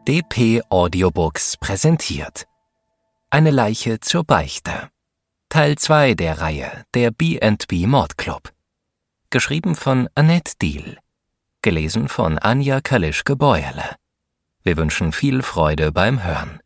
dp Audiobooks präsentiert Eine Leiche zur Beichte. Teil 2 der Reihe Der B&B Mordclub. Geschrieben von Annette Diehl. Gelesen von Anja Kalischke-Bäuerle. Wir wünschen viel Freude beim Hören.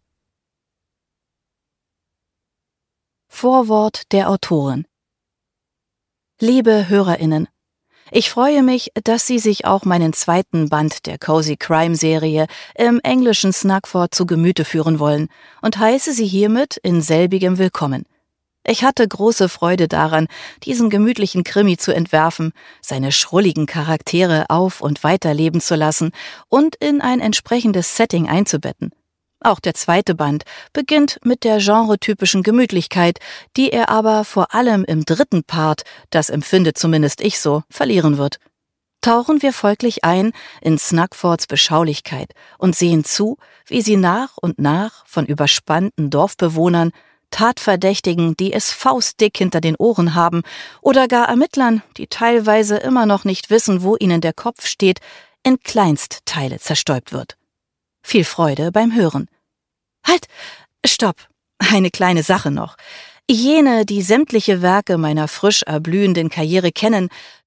Vorwort der Autorin. Liebe HörerInnen, ich freue mich, dass Sie sich auch meinen zweiten Band der Cozy Crime Serie im englischen Snuggford zu Gemüte führen wollen und heiße Sie hiermit in selbigem willkommen. Ich hatte große Freude daran, diesen gemütlichen Krimi zu entwerfen, seine schrulligen Charaktere auf- und weiterleben zu lassen und in ein entsprechendes Setting einzubetten. Auch der zweite Band beginnt mit der genretypischen Gemütlichkeit, die er aber vor allem im dritten Part, das empfinde zumindest ich so, verlieren wird. Tauchen wir folglich ein in Snuggfords Beschaulichkeit und sehen zu, wie sie nach und nach von überspannten Dorfbewohnern, Tatverdächtigen, die es faustdick hinter den Ohren haben, oder gar Ermittlern, die teilweise immer noch nicht wissen, wo ihnen der Kopf steht, in Kleinstteile zerstäubt wird. Viel Freude beim Hören. Halt! Stopp! Eine kleine Sache noch. Jene, die sämtliche Werke meiner frisch erblühenden Karriere kennen,